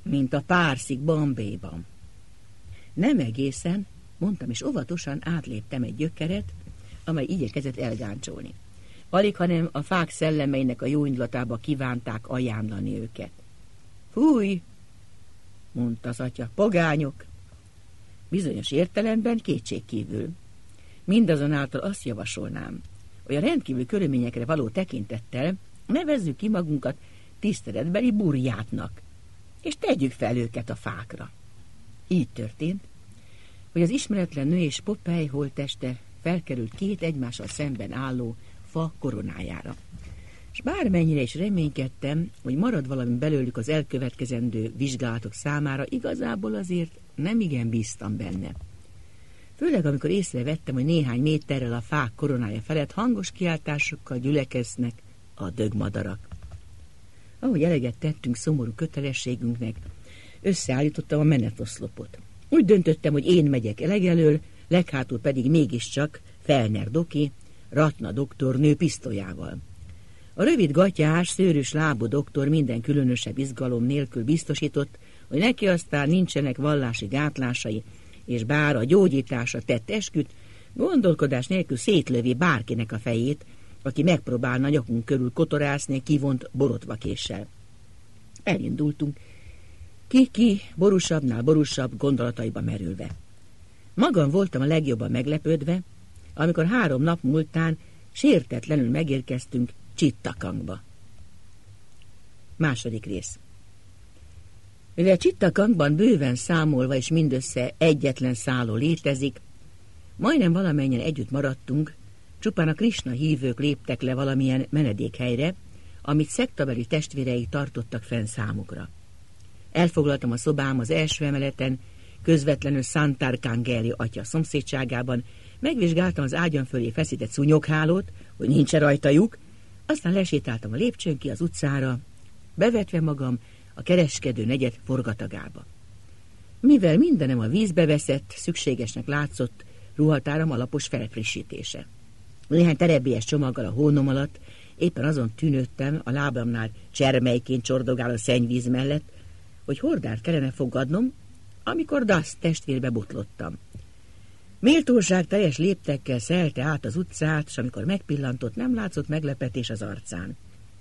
mint a Párszik Bombayban. Nem egészen, mondtam, és óvatosan átléptem egy gyökeret, amely igyekezett elgáncsolni. Alig, hanem a fák szellemeinek a jó indulatába kívánták ajánlani őket. Fúj, mondta az atya, pogányok. Bizonyos értelemben kétségkívül. Mindazonáltal azt javasolnám, hogy a rendkívül körülményekre való tekintettel nevezzük ki magunkat tiszteletbeli burjátnak, és tegyük fel őket a fákra. Így történt, hogy az ismeretlen nő és Popeye holtteste felkerült két egymással szemben álló fa koronájára. És bármennyire is reménykedtem, hogy marad valami belőlük az elkövetkezendő vizsgálatok számára, igazából azért nem igen bíztam benne. Főleg, amikor észrevettem, hogy néhány méterrel a fák koronája felett hangos kiáltásokkal gyülekeznek a dögmadarak. Ahogy eleget tettünk szomorú kötelességünknek, összeállítottam a menetoszlopot. Úgy döntöttem, hogy én megyek legelől, leghátul pedig mégiscsak Fellner Doki, Ratna doktornő pisztolyával. A rövid gatyás, szőrös lábú doktor minden különösebb izgalom nélkül biztosított, hogy neki aztán nincsenek vallási gátlásai, és bár a gyógyításra tett esküt, gondolkodás nélkül szétlövi bárkinek a fejét, aki megpróbálna nyakunk körül kotorászni kivont borotvakéssel. Elindultunk, ki borúsabbnál borúsabb gondolataiba merülve. Magam voltam a legjobban meglepődve, amikor 3 nap múltán sértetlenül megérkeztünk Csittakangba. Második rész. Mivel Csittakangban bőven számolva és mindössze egyetlen szálló létezik, majdnem valamennyien együtt maradtunk, csupán a Krisna hívők léptek le valamilyen menedékhelyre, amit szektabeli testvérei tartottak fenn számukra. Elfoglaltam a szobám az első emeleten, közvetlenül Santarkangeli atya szomszédságában, megvizsgáltam az ágyam fölé feszített szúnyoghálót, hogy nincs-e rajta lyuk, aztán lesétáltam a lépcsőn ki az utcára, bevetve magam a kereskedő negyed forgatagába. Mivel mindenem a vízbe veszett, szükségesnek látszott ruhatáram alapos felfrissítése. Néhány terebélyes csomaggal a hónom alatt éppen azon tűnődtem a lábamnál csermelyként csordogáló szennyvíz mellett, hogy hordárt kellene fogadnom, amikor Dust testvérbe botlottam. Méltóság teljes léptekkel szelte át az utcát, és amikor megpillantott, nem látszott meglepetés az arcán.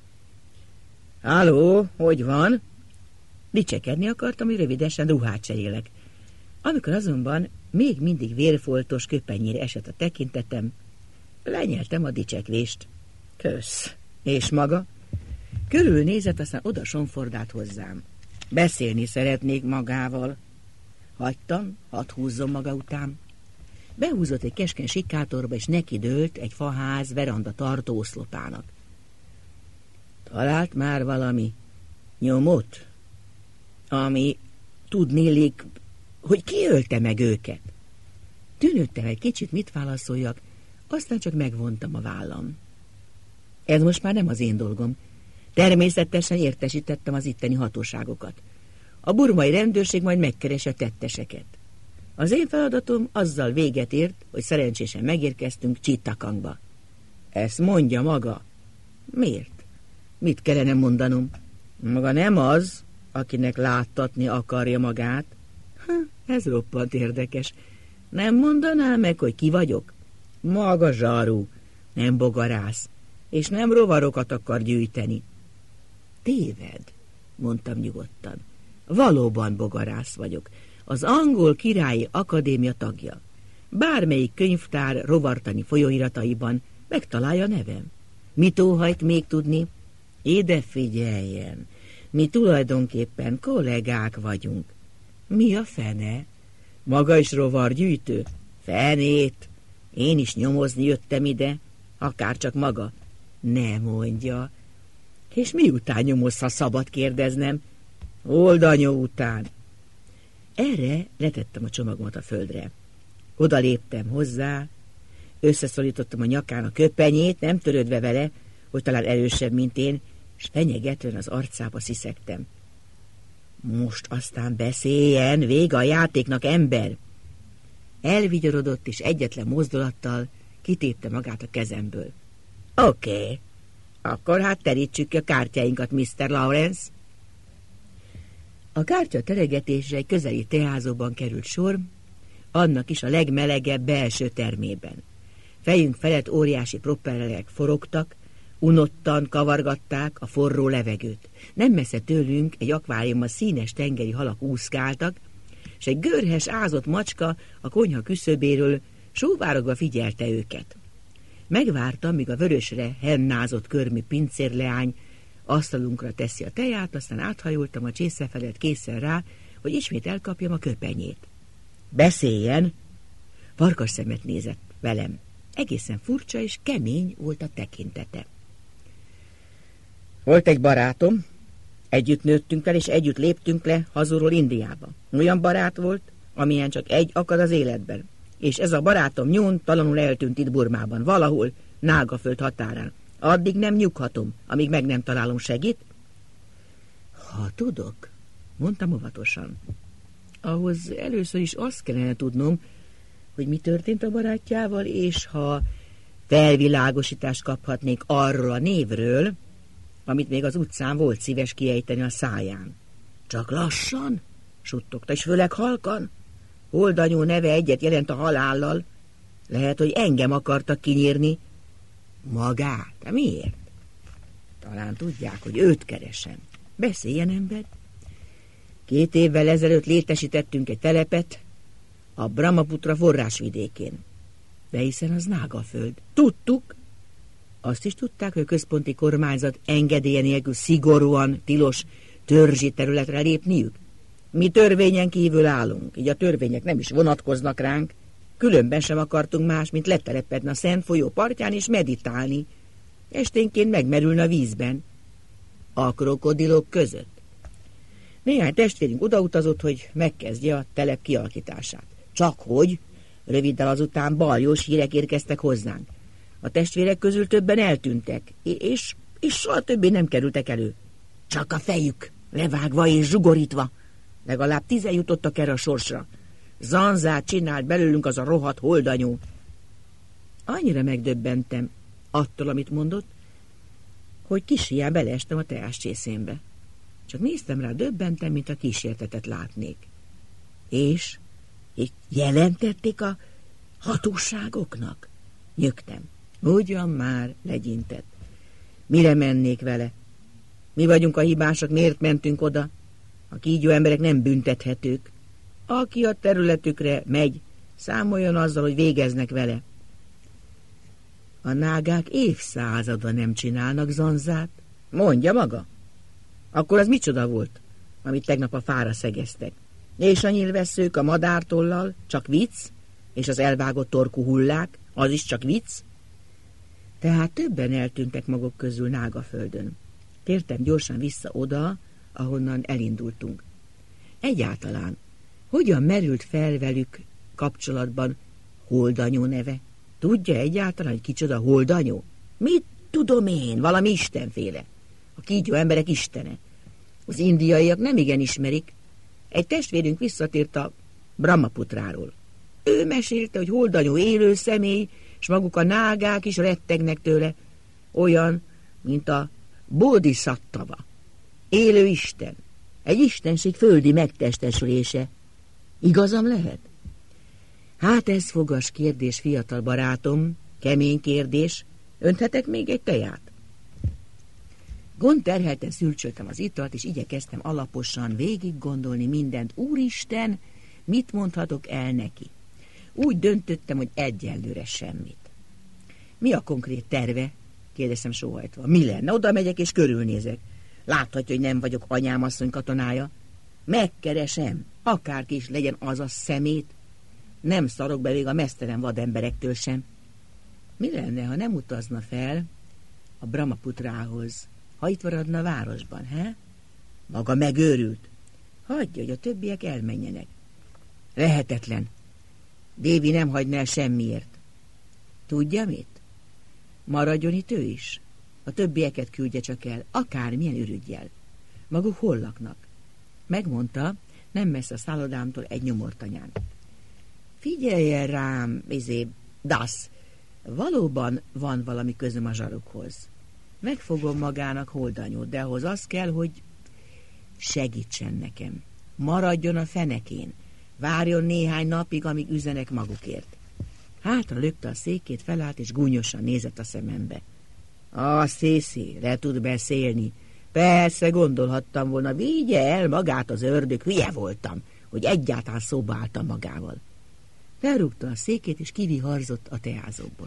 Háló, hogy van? Dicsekedni akartam, hogy rövidesen ruhát cserélek. Amikor azonban még mindig vérfoltos köpenyére esett a tekintetem, lenyeltem a dicsekvést. Kösz. És maga? Körülnézett, aztán oda sonfordált hozzám. Beszélni szeretnék magával. Hagytam, hadd húzzon maga után. Behúzott egy keskeny sikátorba, és nekidőlt egy faház veranda tartó oszlopának. Talált már valami nyomot, ami tudnélik, hogy ki ölte meg őket? Tűnődtem egy kicsit, mit válaszoljak, aztán csak megvontam a vállam. Ez most már nem az én dolgom. Természetesen értesítettem az itteni hatóságokat. A burmai rendőrség majd megkeresi a tetteseket. Az én feladatom azzal véget ért, hogy szerencsésen megérkeztünk Csittakangba. Ezt mondja maga. Miért? Mit kellene mondanom? Maga nem az, akinek láttatni akarja magát. Ez roppant érdekes. Nem mondaná meg, hogy ki vagyok? Maga zsarú, nem bogarász, és nem rovarokat akar gyűjteni. Téved, mondtam nyugodtan. Valóban bogarász vagyok. Az Angol Királyi Akadémia tagja. Bármelyik könyvtár rovartani folyóirataiban megtalálja nevem. Mit óhajt még tudni? Ide figyeljen, mi tulajdonképpen kollégák vagyunk. Mi a fene? Maga is rovargyűjtő? Fenét! Én is nyomozni jöttem ide, akárcsak maga. Ne mondja. És miután nyomoz, ha szabad kérdeznem? Oldanyó után. Erre letettem a csomagomat a földre. Oda léptem hozzá, összeszorítottam a nyakán a köpenyét, nem törődve vele, hogy talán erősebb, mint én, és fenyegetően az arcába sziszegtem. Most aztán beszéljen, vége a játéknak, ember! Elvigyorodott, és egyetlen mozdulattal kitépte magát a kezemből. Oké, akkor hát terítsük ki a kártyáinkat, Mr. Lawrence. A kártya teregetésre egy közeli teázóban került sor, annak is a legmelegebb belső termében. Fejünk felett óriási propellerek forogtak, unottan kavargatták a forró levegőt. Nem messze tőlünk egy akváriumban színes tengeri halak úszkáltak, és egy görhes ázott macska a konyha küszöbéről sóvárogva figyelte őket. Megvártam, míg a vörösre hennázott körmű pincérleány asztalunkra teszi a teját, aztán áthajoltam a csésze felett készen rá, hogy ismét elkapjam a köpenyét. Beszéljen! Farkas szemet nézett velem. Egészen furcsa és kemény volt a tekintete. Volt egy barátom, együtt nőttünk fel, és együtt léptünk le hazulról Indiába. Olyan barát volt, amilyen csak egy akad az életben. És ez a barátom nyomtalanul eltűnt itt Burmában, valahol Nágaföld határán. Addig nem nyughatom, amíg meg nem találom, segít? Ha tudok, mondtam óvatosan. Ahhoz először is azt kellene tudnom, hogy mi történt a barátjával, és ha felvilágosítást kaphatnék arról a névről, amit még az utcán volt szíves kiejteni a száján. Csak lassan, suttogta, és főleg halkan. Holdanyó neve egyet jelent a halállal. Lehet, hogy engem akartak kinyírni. Magát? De miért? Talán tudják, hogy őt keresem. Beszéljen, ember. 2 évvel ezelőtt létesítettünk egy telepet a Brahmaputra forrásvidékén. De hiszen az Nágaföld. Tudtuk. Azt is tudták, hogy a központi kormányzat engedélye nélkül szigorúan tilos törzsi területre lépniük. Mi törvényen kívül állunk, így a törvények nem is vonatkoznak ránk. Különben sem akartunk más, mint letelepedni a Szent folyó partján és meditálni. Esténként megmerülni a vízben. A krokodilok között. Néhány testvérünk odautazott, hogy megkezdje a telep kialakítását. Csak hogy röviddel azután baljós hírek érkeztek hozzánk. A testvérek közül többen eltűntek, és soha többé nem kerültek elő. Csak a fejük, levágva és zsugorítva. Legalább 10 jutottak erre a sorsra. Zanzát csinált belőlünk az a rohadt holdanyó. Annyira megdöbbentem attól, amit mondott, hogy kis hián beleestem a teáscsészénbe. Csak néztem rá döbbentem, mint a kísértetet látnék. És jelentették a hatóságoknak? Nyögtem. Ugyan már, legyintett. Mire mennék vele? Mi vagyunk a hibások, miért mentünk oda? A kígyó emberek nem büntethetők. Aki a területükre megy, számoljon azzal, hogy végeznek vele. A nágák évszázada nem csinálnak zanzát. Mondja maga. Akkor az micsoda volt, amit tegnap a fára szegeztek? És a nyílvesszők a madártollal, csak vicc? És az elvágott torkú hullák, az is csak vicc? Tehát többen eltűntek maguk közül Nágaföldön. Tértem gyorsan vissza oda, ahonnan elindultunk. Egyáltalán, hogyan merült fel velük kapcsolatban Holdanyó neve? Tudja egyáltalán, hogy kicsoda Holdanyó? Mit tudom én, valami istenféle. A kígyó emberek istene. Az indiaiak nem igen ismerik. Egy testvérünk visszatért a Brahmaputráról. Ő mesélte, hogy Holdanyó élő személy, és maguk a nágák is rettegnek tőle. Olyan, mint a Bodhisattva. Élő isten. Egy istenség földi megtestesülése. Igazam lehet? Hát ez fogas kérdés, fiatal barátom, kemény kérdés. Önthetek még egy teját? Gondterhelten szülcsöltem az italt, és igyekeztem alaposan végig gondolni mindent. Úristen, mit mondhatok el neki? Úgy döntöttem, hogy egyelőre semmit. Mi a konkrét terve? Kérdeztem sóhajtva. Mi lenne? Oda megyek és körülnézek. Láthatja, hogy nem vagyok anyám asszony katonája. Megkeresem, akárki is legyen az a szemét. Nem szarok be még a meztelen vademberektől sem. Mi lenne, ha nem utazna fel a Brahmaputrához, ha itt maradna a városban, he? Maga megőrült. Hagyja, hogy a többiek elmenjenek. Lehetetlen. Dévi nem hagyna el semmiért. Tudja mit? Maradjon itt ő is. A többieket küldje csak el, akármilyen ürüggyel. Maguk hol laknak? Megmondta, nem messze a szállodámtól egy nyomortanyán. Figyeljen rám, Dasz, valóban van valami közöm a zsarukhoz. Megfogom magának Holdanyót, de ahhoz az kell, hogy segítsen nekem. Maradjon a fenekén. Várjon néhány napig, amíg üzenek magukért. Hátra lökte a székét, felállt és gúnyosan nézett a szemembe. Szészi, le tud beszélni. Persze, gondolhattam volna, vigye el magát az ördög, hülye voltam, hogy egyáltalán szóba álltam magával. Felrúgta a székét, és kiviharzott a teázóból.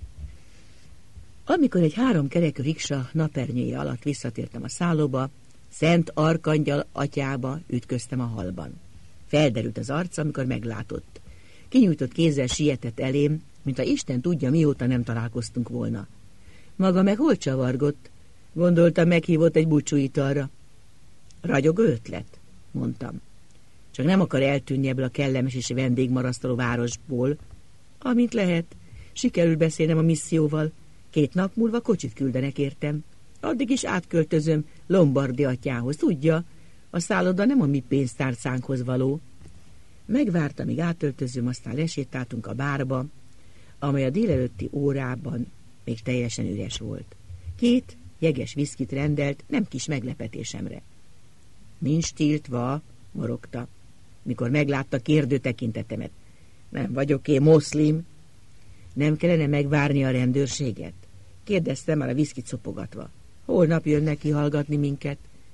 Amikor egy 3 kerekű riksa napernyője alatt visszatértem a szállóba, Szent Arkangyal atyába ütköztem a hallban. Felderült az arca, amikor meglátott. Kinyújtott kézzel sietett elém, mintha Isten tudja, mióta nem találkoztunk volna. Maga meg hol csavargott? Gondoltam, meghívott egy búcsúitalra. Ragyogó ötlet, mondtam. Csak nem akar eltűnni ebből a kellemes és vendégmarasztaló városból. Amint lehet, sikerül beszélnem a misszióval. 2 nap múlva kocsit küldenek értem. Addig is átköltözöm Lombardi atyához. Tudja, a szálloda nem a mi pénztárcánkhoz való. Megvárta, míg átöltözöm, aztán lesétáltunk a bárba, amely a délelőtti órában még teljesen üres volt. 2 jeges viszkit rendelt, nem kis meglepetésemre. Nincs tiltva, morogta, mikor meglátta kérdő tekintetemet. Nem vagyok én moszlim. Nem kellene megvárni a rendőrséget? Kérdeztem már a viszkit szopogatva. Holnap jönnek kihallgatni minket.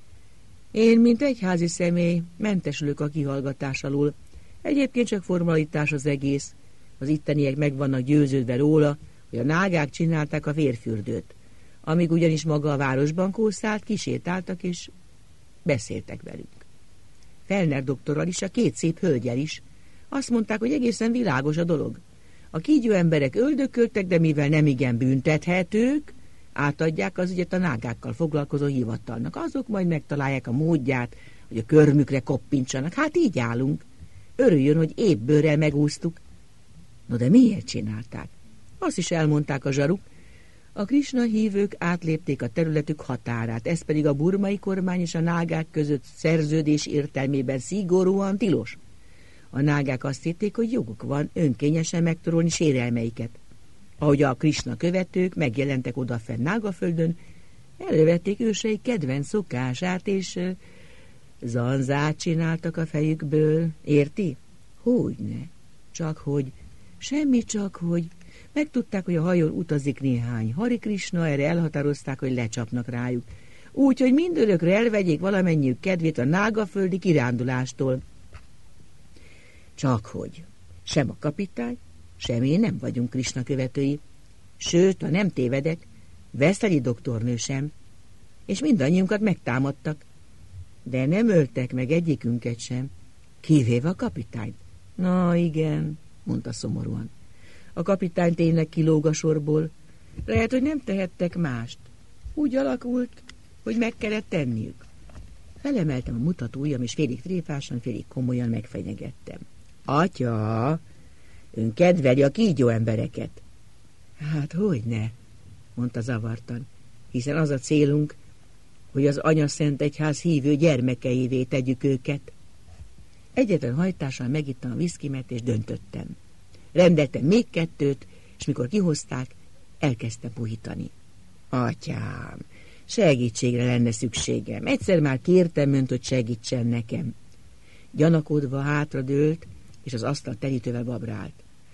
Én, mint egyházi személy, mentesülök a kihallgatás alól. Egyébként csak formalitás az egész. Az itteniek meg vannak győződve róla, hogy a nágák csinálták a vérfürdőt. Amíg ugyanis maga a városban kószált, kisétáltak és beszéltek velünk. Fellner doktorral is, a 2 szép hölgyel is. Azt mondták, hogy egészen világos a dolog. A kígyó emberek öldököltek, de mivel nem igen büntethetők, átadják az ügyet a nágákkal foglalkozó hivatalnak. Azok majd megtalálják a módját, hogy a körmükre koppintsanak. Hát így állunk. Örüljön, hogy épp bőrrel megúsztuk. No de miért csinálták? Azt is elmondták a zsaruk. A Krisna hívők átlépték a területük határát, ez pedig a burmai kormány és a nágák között szerződés értelmében szigorúan tilos. A nágák azt hitték, hogy joguk van önkényesen megtorolni sérelmeiket. Ahogy a Krisna követők megjelentek odafenn Nágaföldön, elővették őseik kedvenc szokását, és zanzát csináltak a fejükből. Érti? Hogyne. Csak hogy. Semmi csak hogy. Megtudták, hogy a hajón utazik néhány Hari Krisna, erre elhatározták, hogy lecsapnak rájuk. Úgy, hogy mindörökre elvegyék valamennyiük kedvét a nágaföldi kirándulástól. Csak hogy. Sem a kapitány, sem én nem vagyunk Krisna követői. Sőt, ha nem tévedek, Veszeli doktornő sem. És mindannyiunkat megtámadtak. De nem öltek meg egyikünket sem, kivéve a kapitányt. Na igen, mondta szomorúan. A kapitány tényleg kilóg a sorból. Lehet, hogy nem tehettek mást. Úgy alakult, hogy meg kellett tenniük. Felemeltem a mutatóujjam, és félig tréfásan, félig komolyan megfenyegettem. Atya, ön kedveli a kígyó embereket. Hát hogyne, mondta zavartan, hiszen az a célunk, hogy az Anyaszent Egyház hívő gyermekeivé tegyük őket. Egyetlen hajtással megittam a viszkimet, és döntöttem. Rendeltem még 2, és mikor kihozták, elkezdtem puhítani. Atyám, segítségre lenne szükségem. Egyszer már kértem önt, hogy segítsen nekem. Gyanakodva hátradőlt, és az asztal terítővel babrált.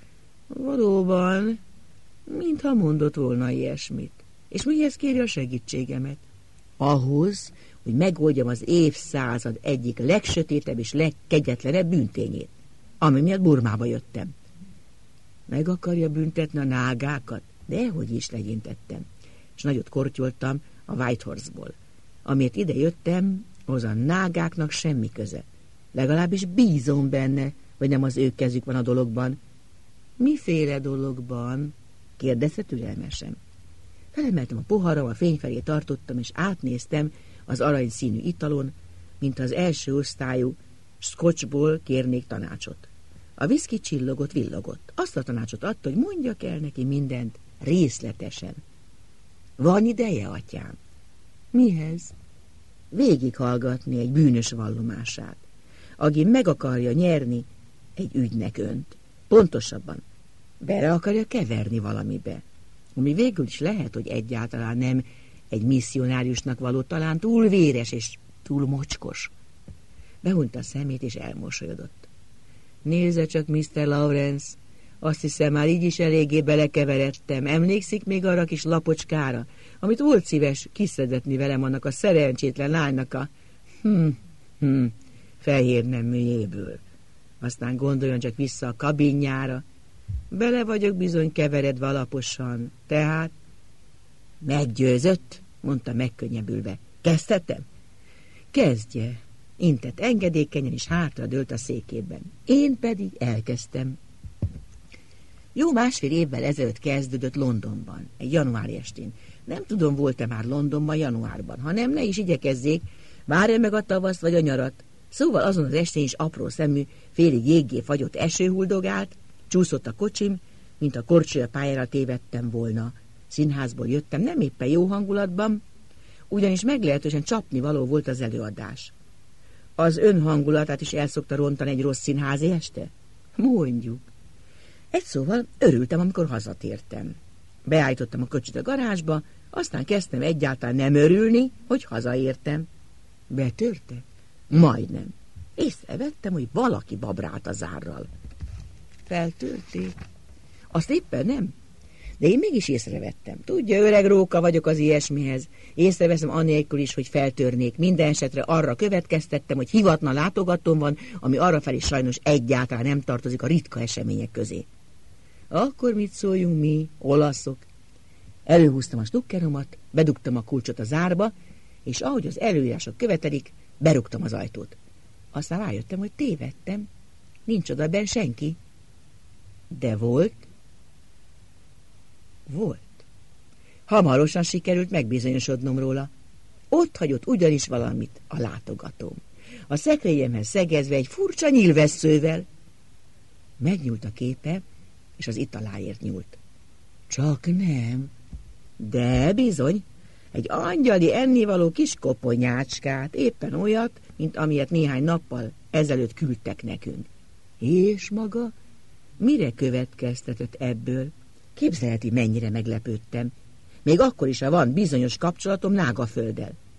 Valóban, mintha mondott volna ilyesmit. És mihez kéri a segítségemet? Ahhoz, hogy megoldjam az évszázad egyik legsötétebb és legkegyetlenebb bűntényét, ami miatt Burmába jöttem. Meg akarja büntetni a nágákat? Dehogy is, legyintettem, és nagyot kortyoltam a Whitehorse-ból. Amiért ide jöttem, az a nágáknak semmi köze. Legalábbis bízom benne, hogy nem az ő kezük van a dologban. Miféle dologban? Kérdezte türelmesen. Felemeltem a poharam, a fény felé tartottam, és átnéztem az aranyszínű italon, mint az első osztályú scotchból kérnék tanácsot. A viszki csillogott, villogott. Azt a tanácsot adta, hogy mondjak el neki mindent részletesen. Van ideje, atyám? Mihez? Végighallgatni egy bűnös vallomását, aki meg akarja nyerni egy ügynek önt. Pontosabban, bele akarja keverni valamibe, ami végül is lehet, hogy egyáltalán nem egy misszionáriusnak való, talán túl véres és túl mocskos. Behunta a szemét, és elmosolyodott. Nézze csak, Mr. Lawrence, azt hiszem, már így is eléggé belekeveredtem. Emlékszik még arra kis lapocskára, amit volt szíves kiszedetni velem annak a szerencsétlen lánynak a fehér neműjéből. Aztán gondoljon csak vissza a kabinjára. Bele vagyok bizony keveredve alaposan. Tehát meggyőzött, mondta megkönnyebbülve. Kezdhetem? Kezdje, intett engedékenyen, és hátradőlt a székében. Én pedig elkezdtem. Jó 1,5 évvel ezelőtt kezdődött Londonban, egy januári estén. Nem tudom, volt-e már Londonban januárban. Ha nem, ne is igyekezzék, várja meg a tavaszt vagy a nyarat. Szóval azon az estén is apró szemű, félig jéggé fagyott eső huldogált, csúszott a kocsim, mint a korcsolya pályára tévedtem volna. Színházból jöttem, nem éppen jó hangulatban, ugyanis meglehetősen csapnivaló volt az előadás. Az ön hangulatát is el szokta rontani egy rossz színházi este? Mondjuk. Egy szóval örültem, amikor hazatértem. Beállítottam a kocsit a garázsba, aztán kezdtem egyáltalán nem örülni, hogy hazaértem. Betörte? Majdnem. Észrevettem, hogy valaki babrált az árral. Feltörték? Azt éppen nem. De én mégis észrevettem. Tudja, öreg róka vagyok az ilyesmihez. Észreveszem anélkül is, hogy feltörnék. Minden esetre arra következtettem, hogy hivatlan látogatóm van, ami arrafelé sajnos egyáltalán nem tartozik a ritka események közé. Akkor mit szóljunk mi, olaszok? Előhúztam a snukkeromat, bedugtam a kulcsot a zárba, és ahogy az előírások követelik, berúgtam az ajtót. Aztán rájöttem, hogy tévedtem. Nincs oda benn senki. De volt. Volt. Hamarosan sikerült megbizonyosodnom róla. Ott hagyott ugyanis valamit a látogatóm. A szekrényemhez szegezve egy furcsa nyílvesszővel. Megnyúlt a képe, és az italáért nyúlt. Csak nem. De bizony, egy angyali ennivaló kis koponyácskát, éppen olyat, mint amilyet néhány nappal ezelőtt küldtek nekünk. És maga mire következtetett ebből? Képzelheti, mennyire meglepődtem. Még akkor is, ha van bizonyos kapcsolatom Nágafölddel.